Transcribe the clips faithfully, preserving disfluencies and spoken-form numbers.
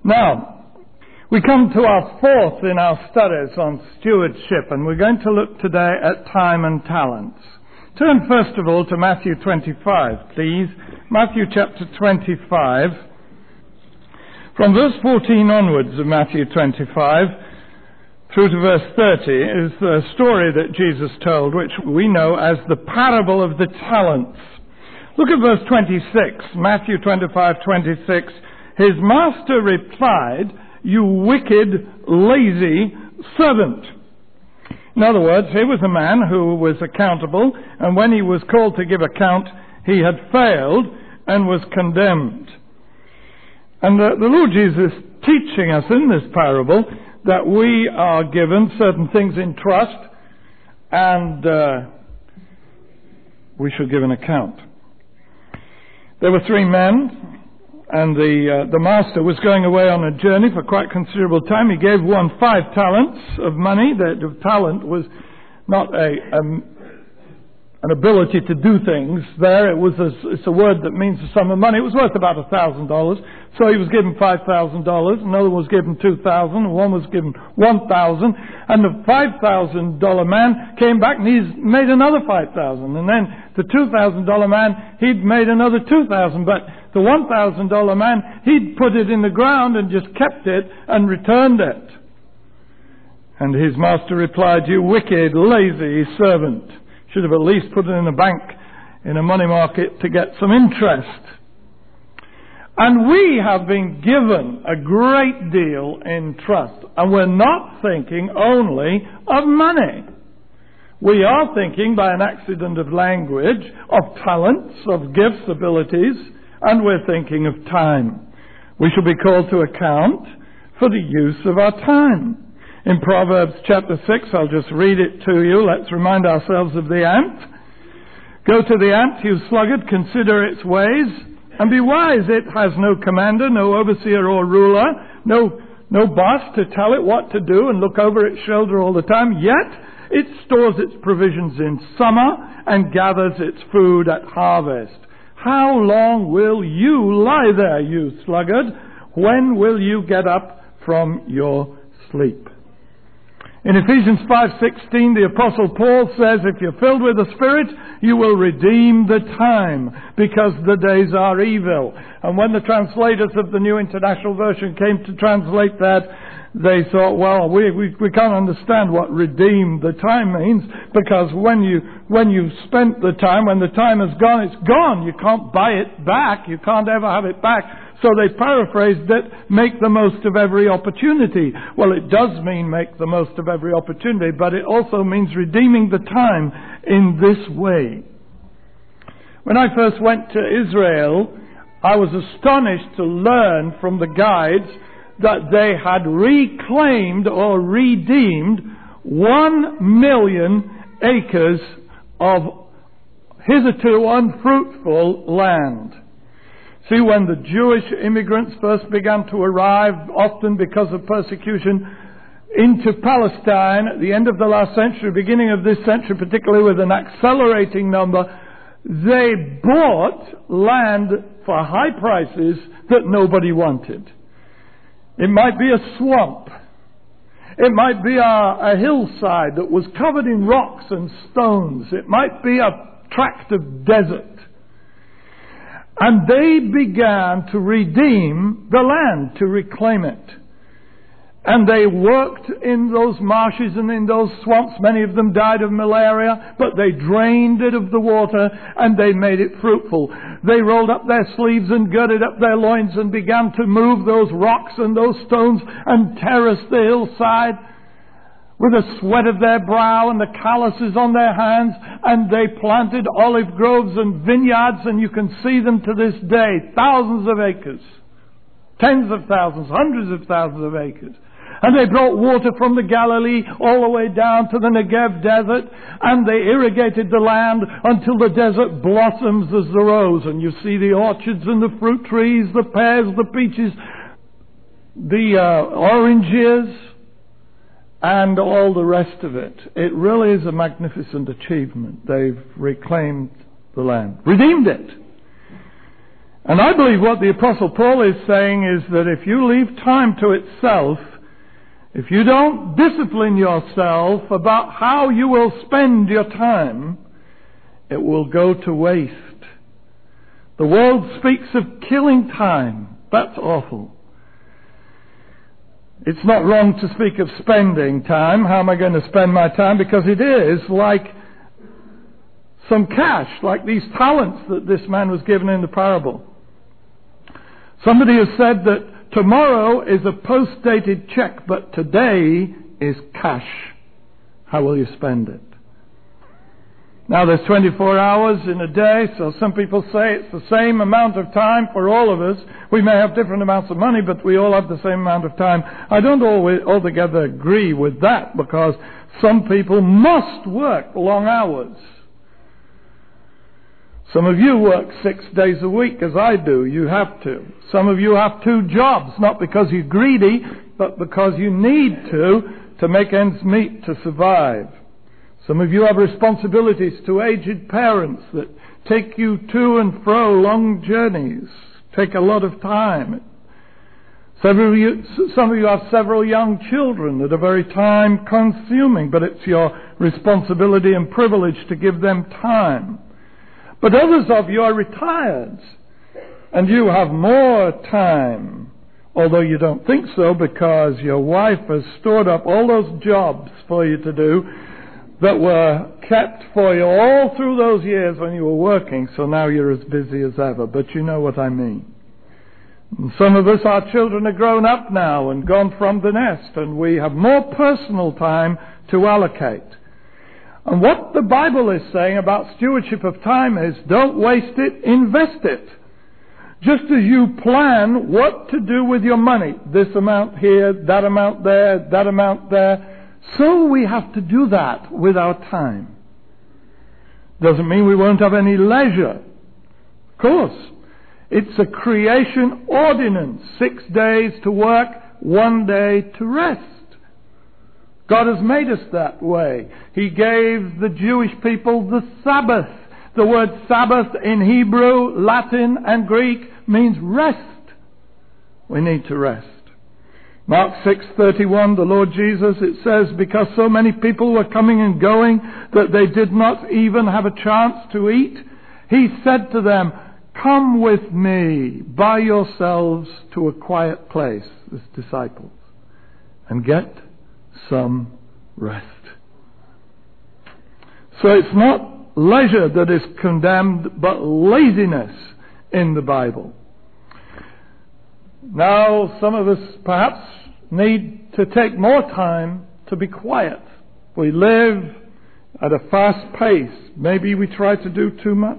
Now, we come to our fourth in our studies on stewardship, and we're going to look today at time and talents. Turn first of all to Matthew twenty-five, please. Matthew chapter twenty-five. From verse fourteen onwards of Matthew twenty-five through to verse thirty is the story that Jesus told, which we know as the parable of the talents. Look at verse twenty-six, Matthew twenty-five twenty-six. His master replied, "You wicked, lazy servant." In other words, here was a man who was accountable, and when he was called to give account, he had failed and was condemned. And the, the Lord Jesus is teaching us in this parable that we are given certain things in trust, and uh, we should give an account. There were three men, and the uh, the master was going away on a journey for quite considerable time. He gave one five talents of money. That the talent was not a um, an ability to do things there. It was a, it's a word that means a sum of money. It was worth about a thousand dollars. So he was given five thousand dollars. Another was given two thousand. One was given one thousand. And the five thousand dollar man came back and he's made another five thousand. And then the two thousand dollar man, he'd made another two thousand. But the one thousand dollar man, he'd put it in the ground and just kept it and returned it. And his master replied, "You wicked, lazy servant. Should have at least put it in a bank, in a money market to get some interest." And we have been given a great deal in trust. And we're not thinking only of money. We are thinking, by an accident of language, of talents, of gifts, abilities, and we're thinking of time. We shall be called to account for the use of our time. In Proverbs chapter six, I'll just read it to you. Let's remind ourselves of the ant. "Go to the ant, you sluggard, consider its ways, and be wise. It has no commander, no overseer or ruler, no, no boss to tell it what to do and look over its shoulder all the time. Yet it stores its provisions in summer and gathers its food at harvest. How long will you lie there, you sluggard? When will you get up from your sleep?" In Ephesians five sixteen, the Apostle Paul says, "If you're filled with the Spirit, you will redeem the time, because the days are evil." And when the translators of the New International Version came to translate that, they thought, well, we, we, we can't understand what redeem the time means, because when, you, when you've spent the time, when the time is gone, it's gone. You can't buy it back. You can't ever have it back. So they paraphrased it, "make the most of every opportunity." Well, it does mean make the most of every opportunity, but it also means redeeming the time in this way. When I first went to Israel, I was astonished to learn from the guides that they had reclaimed or redeemed one million acres of hitherto unfruitful land. See, when the Jewish immigrants first began to arrive, often because of persecution, into Palestine at the end of the last century, beginning of this century, particularly with an accelerating number, they bought land for high prices that nobody wanted. It might be a swamp. It might be a, a hillside that was covered in rocks and stones. It might be a tract of desert. And they began to redeem the land, to reclaim it. And they worked in those marshes and in those swamps. Many of them died of malaria, but they drained it of the water and they made it fruitful. They rolled up their sleeves and girded up their loins and began to move those rocks and those stones and terrace the hillside with the sweat of their brow and the calluses on their hands, and they planted olive groves and vineyards, and you can see them to this day, thousands of acres, tens of thousands, hundreds of thousands of acres. And they brought water from the Galilee all the way down to the Negev desert, and they irrigated the land until the desert blossoms as the rose, and you see the orchards and the fruit trees, the pears, the peaches, the uh, oranges, and all the rest of it. It really is a magnificent achievement. They've reclaimed the land, redeemed it. And I believe what the Apostle Paul is saying is that if you leave time to itself, if you don't discipline yourself about how you will spend your time, it will go to waste. The world speaks of killing time. That's awful. It's not wrong to speak of spending time. How am I going to spend my time? Because it is like some cash, like these talents that this man was given in the parable. Somebody has said that tomorrow is a post-dated check, but today is cash. How will you spend it? Now there's twenty-four hours in a day, so some people say it's the same amount of time for all of us. We may have different amounts of money, but we all have the same amount of time. I don't always altogether agree with that, because some people must work long hours. Some of you work six days a week, as I do. You have to. Some of you have two jobs, not because you're greedy, but because you need to, to make ends meet, to survive. Some of you have responsibilities to aged parents that take you to and fro long journeys, take a lot of time. Several of you, some of you have several young children that are very time consuming, but it's your responsibility and privilege to give them time. But others of you are retired, and you have more time, although you don't think so, because your wife has stored up all those jobs for you to do that were kept for you all through those years when you were working, so now you're as busy as ever. But you know what I mean. And some of us, our children are grown up now and gone from the nest, and we have more personal time to allocate. And what the Bible is saying about stewardship of time is, don't waste it, invest it. Just as you plan what to do with your money, this amount here, that amount there, that amount there, so we have to do that with our time. Doesn't mean we won't have any leisure. Of course, it's a creation ordinance. Six days to work, one day to rest. God has made us that way. He gave the Jewish people the Sabbath. The word Sabbath in Hebrew, Latin and Greek means rest. We need to rest. Mark six thirty-one, the Lord Jesus, it says, because so many people were coming and going that they did not even have a chance to eat, He said to them, come with me by yourselves to a quiet place, His disciples, and get some rest. So it's not leisure that is condemned, but laziness in the Bible. Now, some of us perhaps need to take more time to be quiet. We live at a fast pace. Maybe we try to do too much.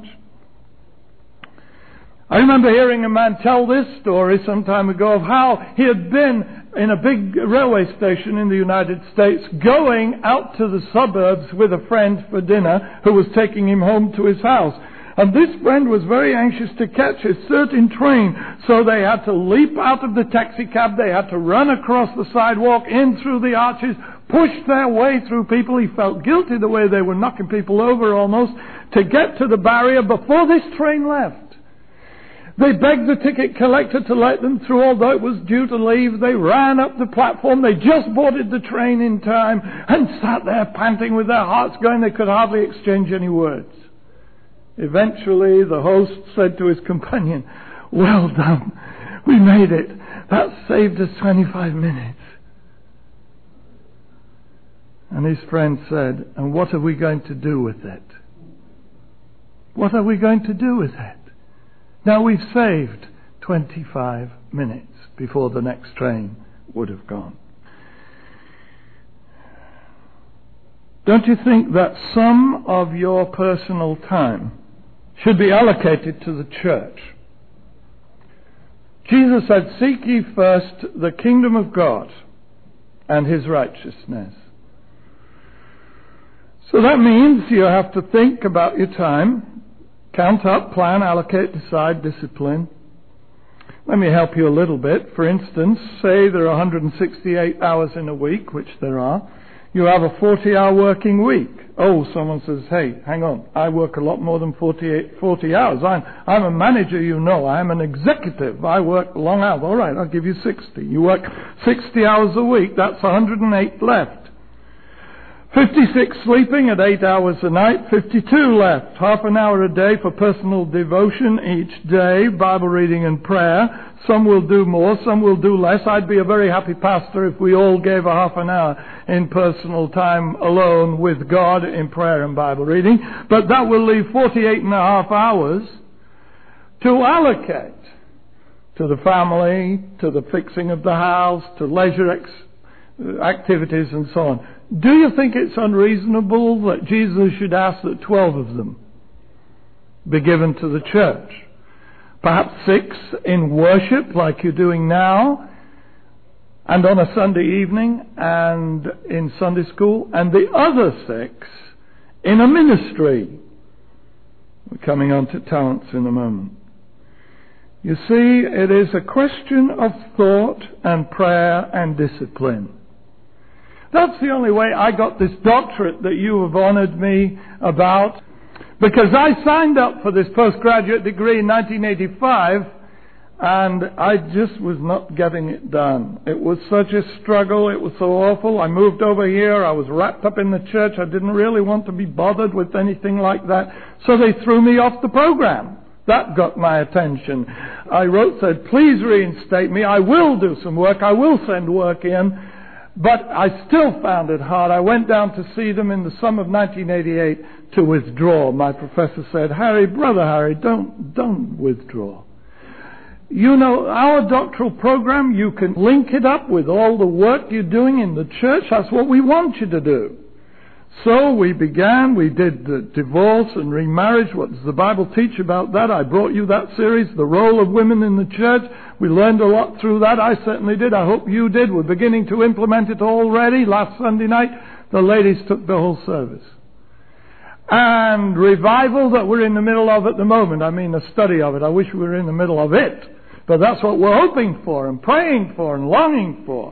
I remember hearing a man tell this story some time ago of how he had been in a big railway station in the United States going out to the suburbs with a friend for dinner who was taking him home to his house. And this friend was very anxious to catch a certain train, so they had to leap out of the taxi cab, they had to run across the sidewalk, in through the arches, push their way through people. He felt guilty the way they were knocking people over almost, to get to the barrier before this train left. They begged the ticket collector to let them through, although it was due to leave. They ran up the platform, they just boarded the train in time, and sat there panting with their hearts going. They could hardly exchange any words. Eventually, the host said to his companion, well done, we made it. That saved us twenty-five minutes. And his friend said, and what are we going to do with it? What are we going to do with it? Now we've saved twenty-five minutes before the next train would have gone. Don't you think that some of your personal time should be allocated to the church? Jesus said, seek ye first the kingdom of God and His righteousness. So that means you have to think about your time, count up, plan, allocate, decide, discipline. Let me help you a little bit. For instance, say there are one hundred sixty-eight hours in a week, which there are. You have a forty-hour working week. Oh, someone says, hey, hang on, I work a lot more than forty-eight, forty hours. I'm, I'm a manager, you know. I'm an executive. I work long hours. All right, I'll give you sixty. You work sixty hours a week. That's one hundred eight left. fifty-six sleeping at eight hours a night. fifty-two left. Half an hour a day for personal devotion each day, Bible reading and prayer. Some will do more, some will do less. I'd be a very happy pastor if we all gave a half an hour in personal time alone with God in prayer and Bible reading. But that will leave forty-eight and a half hours to allocate to the family, to the fixing of the house, to leisure ex- activities and so on. Do you think it's unreasonable that Jesus should ask that twelve of them be given to the church? Perhaps six in worship like you're doing now, and on a Sunday evening and in Sunday school, and the other six in a ministry. We're coming on to talents in a moment. You see, it is a question of thought and prayer and discipline. That's the only way I got this doctorate that you have honored me about. Because I signed up for this postgraduate degree in nineteen eighty-five, and I just was not getting it done. It was such a struggle. It was so awful. I moved over here. I was wrapped up in the church. I didn't really want to be bothered with anything like that. So they threw me off the program. That got my attention. I wrote, said, please reinstate me. I will do some work. I will send work in. But I still found it hard. I went down to see them in the summer of nineteen eighty-eight to withdraw. My professor said, Harry, brother Harry, don't, don't withdraw. You know, our doctoral program, you can link it up with all the work you're doing in the church. That's what we want you to do. So we began, we did the divorce and remarriage. What does the Bible teach about that? I brought you that series, The Role of Women in the Church. We learned a lot through that. I certainly did. I hope you did. We're beginning to implement it already. Last Sunday night, the ladies took the whole service. And revival that we're in the middle of at the moment. I mean, a study of it. I wish we were in the middle of it. But that's what we're hoping for and praying for and longing for.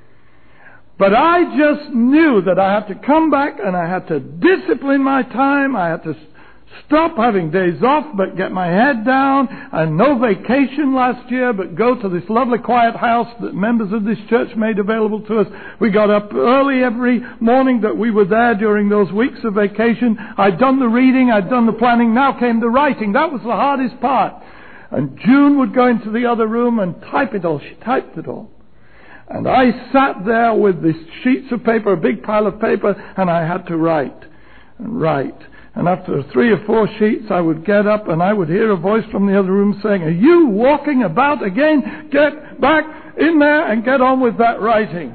But I just knew that I had to come back and I had to discipline my time. I had to stop having days off but get my head down, and no vacation last year but go to this lovely quiet house that members of this church made available to us. We got up early every morning that we were there during those weeks of vacation. I'd done the reading, I'd done the planning, now came the writing. That was the hardest part. And June would go into the other room and type it all. She typed it all. And I sat there with these sheets of paper, a big pile of paper, and I had to write and write. And after three or four sheets, I would get up and I would hear a voice from the other room saying, are you walking about again? Get back in there and get on with that writing.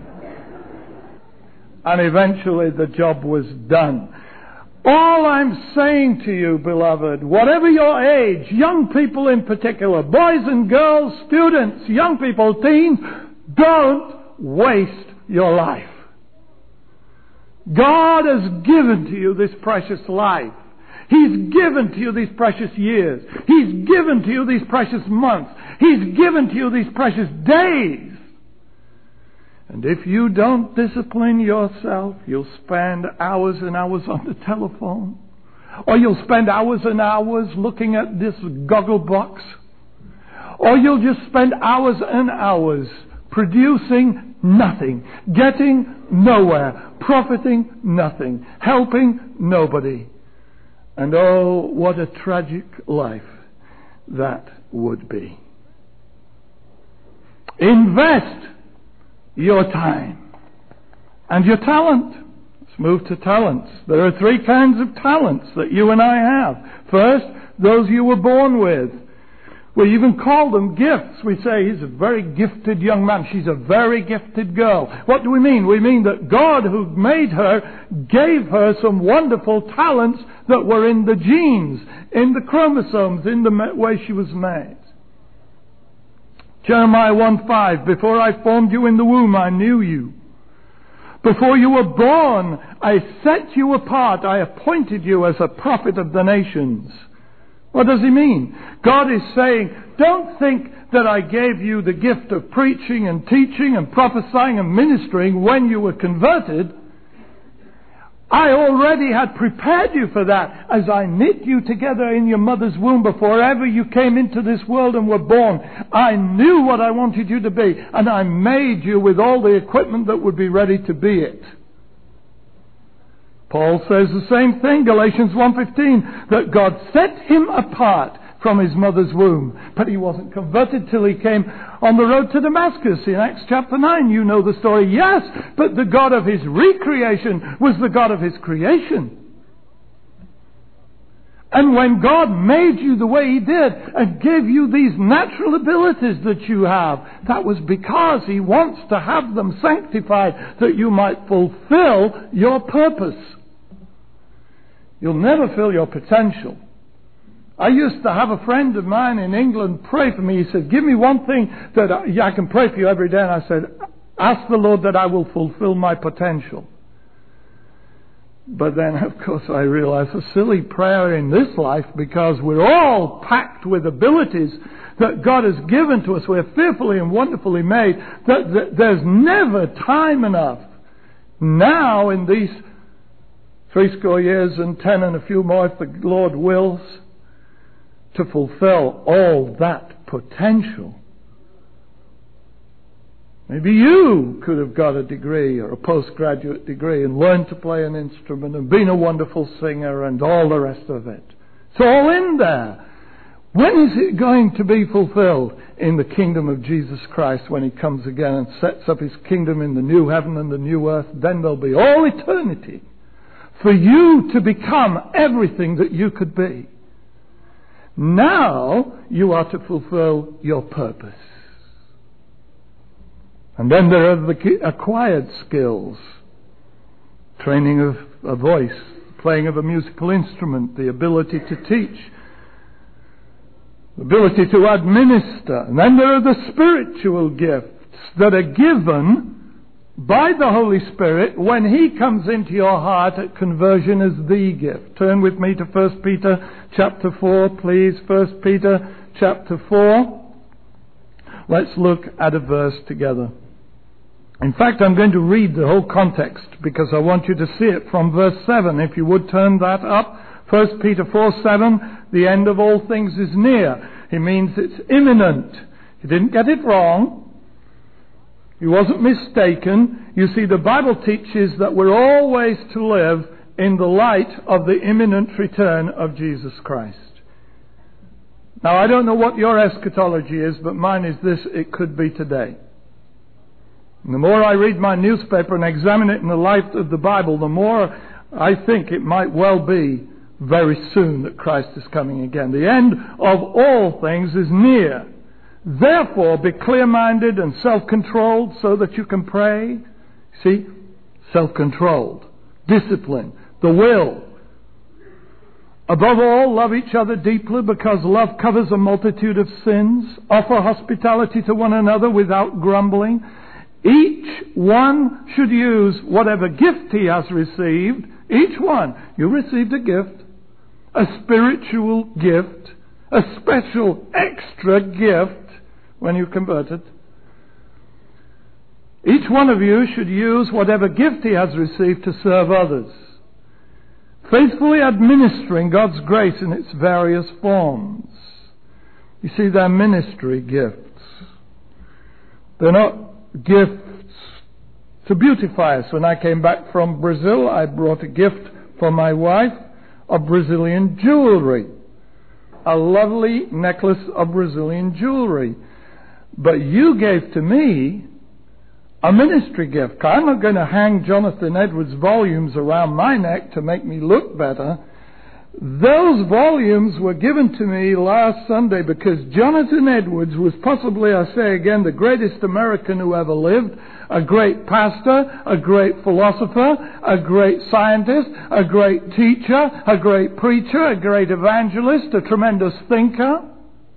And eventually the job was done. All I'm saying to you, beloved, whatever your age, young people in particular, boys and girls, students, young people, teens, don't waste your life. God has given to you this precious life. He's given to you these precious years. He's given to you these precious months. He's given to you these precious days. And if you don't discipline yourself, you'll spend hours and hours on the telephone. Or you'll spend hours and hours looking at this goggle box. Or you'll just spend hours and hours producing nothing, getting nowhere, profiting nothing, helping nobody. And oh, what a tragic life that would be. Invest your time and your talent. Let's move to talents. There are three kinds of talents that you and I have. First, those you were born with. We even call them gifts. We say he's a very gifted young man. She's a very gifted girl. What do we mean? We mean that God, who made her, gave her some wonderful talents that were in the genes, in the chromosomes, in the way she was made. Jeremiah one five, before I formed you in the womb, I knew you. Before you were born, I set you apart. I appointed you as a prophet of the nations. What does he mean? God is saying, don't think that I gave you the gift of preaching and teaching and prophesying and ministering when you were converted. I already had prepared you for that as I knit you together in your mother's womb before ever you came into this world and were born. I knew what I wanted you to be, and I made you with all the equipment that would be ready to be it. Paul says the same thing, Galatians one fifteen, that God set him apart from his mother's womb. But he wasn't converted till he came on the road to Damascus in Acts chapter nine. You know the story. Yes, but the God of his recreation was the God of his creation. And when God made you the way he did and gave you these natural abilities that you have, that was because he wants to have them sanctified that you might fulfill your purpose. You'll never fill your potential. I used to have a friend of mine in England pray for me. He said, give me one thing that I, I can pray for you every day. And I said, ask the Lord that I will fulfill my potential. But then, of course, I realized a silly prayer in this life, because we're all packed with abilities that God has given to us. We're fearfully and wonderfully made. That, that there's never time enough now in these three score years and ten and a few more, if the Lord wills, to fulfill all that potential. Maybe you could have got a degree or a postgraduate degree and learned to play an instrument and been a wonderful singer and all the rest of it. It's all in there. When is it going to be fulfilled? In the kingdom of Jesus Christ, when he comes again and sets up his kingdom in the new heaven and the new earth. Then there'll be all eternity for you to become everything that you could be. Now you are to fulfill your purpose. And then there are the acquired skills. Training of a voice, playing of a musical instrument, the ability to teach, the ability to administer. And then there are the spiritual gifts that are given by the Holy Spirit when he comes into your heart at conversion as the gift. Turn with me to First Peter chapter four, please. First Peter chapter four. Let's look at a verse together. In fact, I'm going to read the whole context because I want you to see it from verse seven. If you would turn that up. First Peter four seven. The end of all things is near. It means it's imminent. He didn't get it wrong. He wasn't mistaken. You see, the Bible teaches that we're always to live in the light of the imminent return of Jesus Christ. Now, I don't know what your eschatology is, but mine is this: it could be today. And the more I read my newspaper and examine it in the light of the Bible, the more I think it might well be very soon that Christ is coming again. The end of all things is near. Therefore, be clear-minded and self-controlled so that you can pray. See? Self-controlled. Discipline. The will. Above all, love each other deeply, because love covers a multitude of sins. Offer hospitality to one another without grumbling. Each one should use whatever gift he has received. Each one. You received a gift. A spiritual gift. A special extra gift. When you converted, each one of you should use whatever gift he has received to serve others, faithfully administering God's grace in its various forms. You see, they're ministry gifts. They're not gifts to beautify us. When I came back from Brazil, I brought a gift for my wife of Brazilian jewelry, a lovely necklace of Brazilian jewelry. But you gave to me a ministry gift. I'm not going to hang Jonathan Edwards volumes around my neck to make me look better. Those volumes were given to me last Sunday because Jonathan Edwards was possibly, I say again, the greatest American who ever lived, a great pastor, a great philosopher, a great scientist, a great teacher, a great preacher, a great evangelist, a tremendous thinker,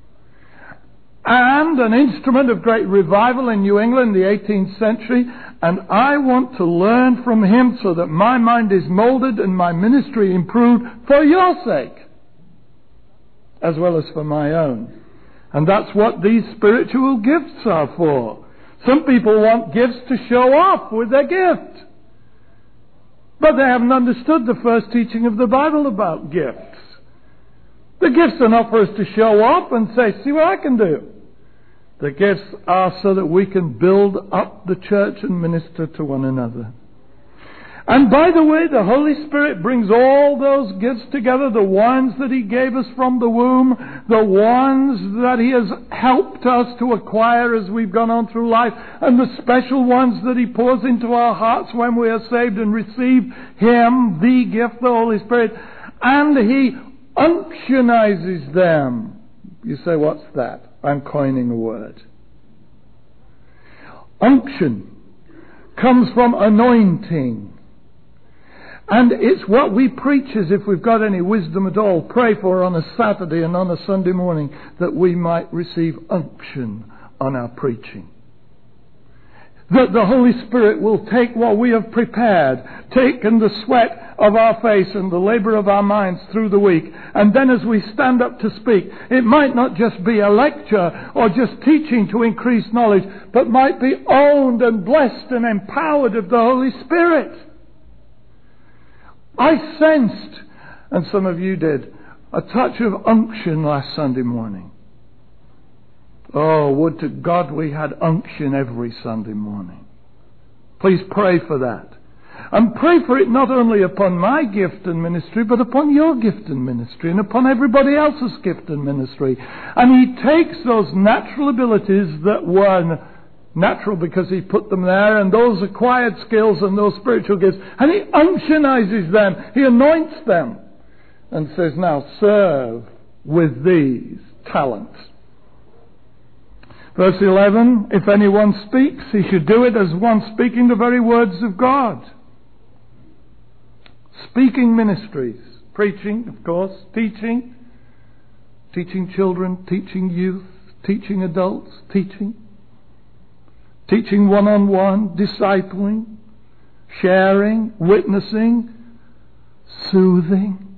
and an instrument of great revival in New England in the eighteenth century. And I want to learn from him so that my mind is molded and my ministry improved for your sake, as well as for my own. And that's what these spiritual gifts are for. Some people want gifts to show off with their gift. But they haven't understood the first teaching of the Bible about gifts. The gifts are not for us to show up and say, see what I can do. The gifts are so that we can build up the church and minister to one another. And by the way, the Holy Spirit brings all those gifts together, the ones that He gave us from the womb, the ones that He has helped us to acquire as we've gone on through life, and the special ones that He pours into our hearts when we are saved and receive Him, the gift, the Holy Spirit, and He unctionizes them. You say, what's that? I'm coining a word. Unction comes from anointing. And it's what we preachers, if we've got any wisdom at all, pray for on a Saturday and on a Sunday morning, that we might receive unction on our preaching. That the Holy Spirit will take what we have prepared, taken the sweat of our face and the labour of our minds through the week, and then as we stand up to speak, it might not just be a lecture or just teaching to increase knowledge, but might be owned and blessed and empowered of the Holy Spirit. I sensed, and some of you did, a touch of unction last Sunday morning. Oh, would to God we had unction every Sunday morning. Please pray for that. And pray for it not only upon my gift and ministry, but upon your gift and ministry, and upon everybody else's gift and ministry. And He takes those natural abilities that were natural because He put them there, and those acquired skills and those spiritual gifts, and He unctionizes them, He anoints them, and says, now serve with these talents. Verse eleven, if anyone speaks, he should do it as one speaking the very words of God. Speaking ministries, preaching, of course, teaching, teaching children, teaching youth, teaching adults, teaching. Teaching one-on-one, discipling, sharing, witnessing, soothing,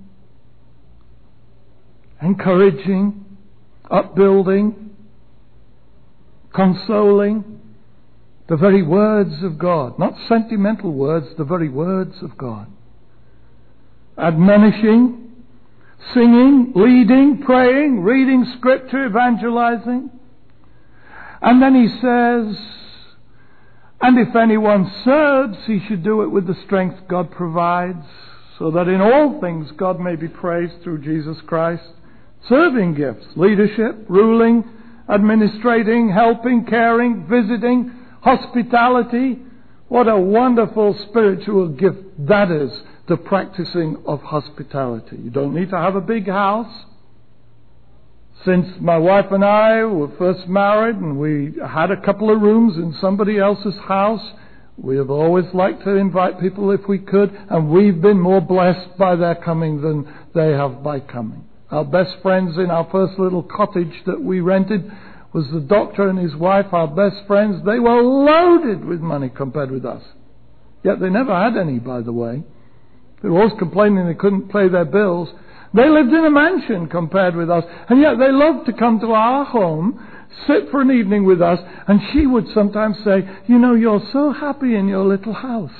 encouraging, upbuilding, consoling, the very words of God. Not sentimental words, the very words of God. Admonishing, singing, leading, praying, reading scripture, evangelizing. And then he says, and if anyone serves, he should do it with the strength God provides, so that in all things God may be praised through Jesus Christ. Serving gifts, leadership, ruling, administrating, helping, caring, visiting, hospitality. What a wonderful spiritual gift that is, the practicing of hospitality. You don't need to have a big house. Since my wife and I were first married and we had a couple of rooms in somebody else's house, we have always liked to invite people if we could, and we've been more blessed by their coming than they have by coming. Our best friends in our first little cottage that we rented was the doctor and his wife, our best friends. They were loaded with money compared with us. Yet they never had any, by the way. They were always complaining they couldn't pay their bills. They lived in a mansion compared with us, and yet they loved to come to our home, sit for an evening with us, and she would sometimes say, you know, you're so happy in your little house.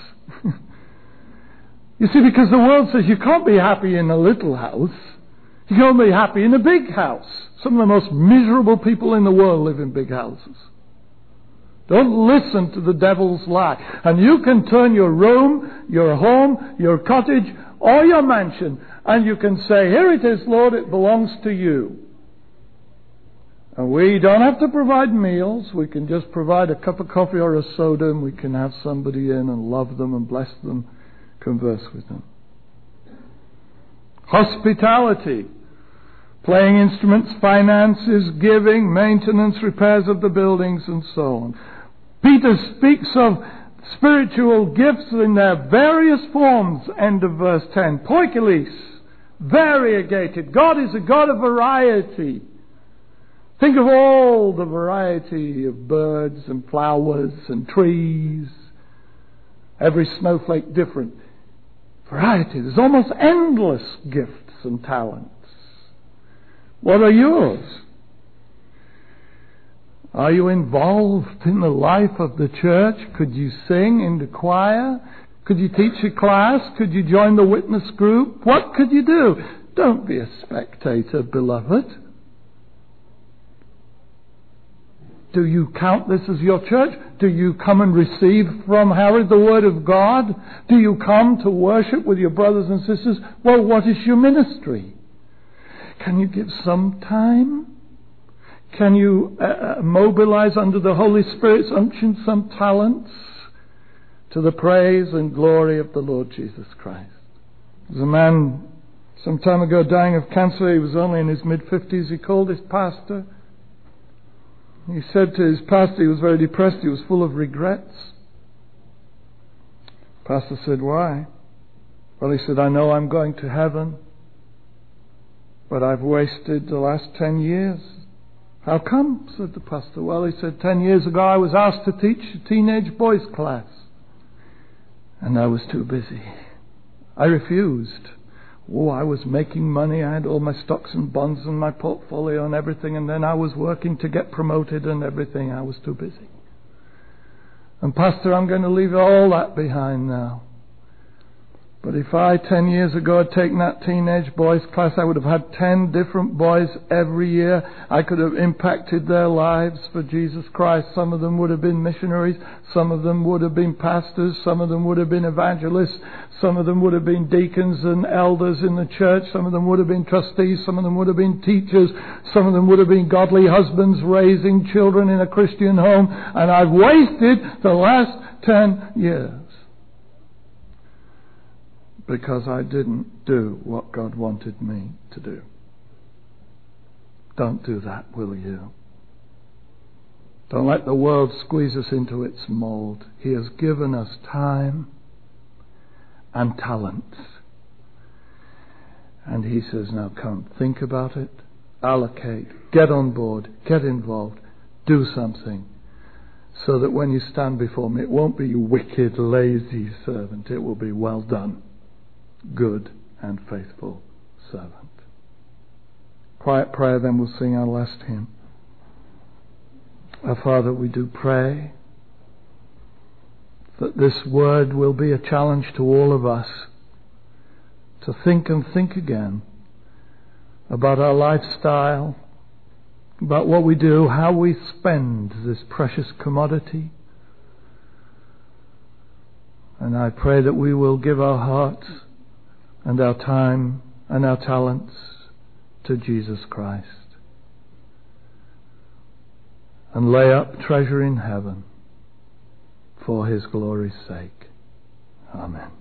You see, because the world says you can't be happy in a little house. You can only be happy in a big house. Some of the most miserable people in the world live in big houses. Don't listen to the devil's lie. And you can turn your room, your home, your cottage, or your mansion, and you can say, here it is, Lord, it belongs to you. And we don't have to provide meals. We can just provide a cup of coffee or a soda, and we can have somebody in and love them and bless them, converse with them. Hospitality. Playing instruments, finances, giving, maintenance, repairs of the buildings, and so on. Peter speaks of spiritual gifts in their various forms, end of verse ten. Poikilis, variegated. God is a God of variety. Think of all the variety of birds and flowers and trees. Every snowflake different. Variety. There's almost endless gifts and talents. What are yours? Are you involved in the life of the church? Could you sing in the choir? Could you teach a class? Could you join the witness group? What could you do? Don't be a spectator, beloved. Do you count this as your church? Do you come and receive from Harry the Word of God? Do you come to worship with your brothers and sisters? Well, what is your ministry? Can you give some time? Can you uh, mobilize under the Holy Spirit's unction some talents to the praise and glory of the Lord Jesus Christ? There's a man some time ago dying of cancer. He was only in his mid-fifties. He called his pastor. He said to his pastor, he was very depressed. He was full of regrets. Pastor said, why? Well, he said, I know I'm going to heaven, but I've wasted the last ten years. How come? Said the pastor. Well, he said, ten years ago I was asked to teach a teenage boys class, and I was too busy. I refused. Oh, I was making money. I had all my stocks and bonds and my portfolio and everything, and then I was working to get promoted and everything. I was too busy. And Pastor, I'm going to leave all that behind now. But if I, ten years ago, had taken that teenage boys class, I would have had ten different boys every year. I could have impacted their lives for Jesus Christ. Some of them would have been missionaries. Some of them would have been pastors. Some of them would have been evangelists. Some of them would have been deacons and elders in the church. Some of them would have been trustees. Some of them would have been teachers. Some of them would have been godly husbands raising children in a Christian home. And I've wasted the last ten years. Because I didn't do what God wanted me to do. Don't do that, will you? Don't let the world squeeze us into its mold. He has given us time and talents. And He says, now come, think about it, allocate, get on board, get involved, do something. So that when you stand before me, it won't be you wicked, lazy servant. It will be well done, good and faithful servant. Quiet prayer, then we'll sing our last hymn. Our Father, we do pray that this word will be a challenge to all of us to think and think again about our lifestyle, about what we do, how we spend this precious commodity. And I pray that we will give our hearts and our time and our talents to Jesus Christ and lay up treasure in heaven for His glory's sake. Amen.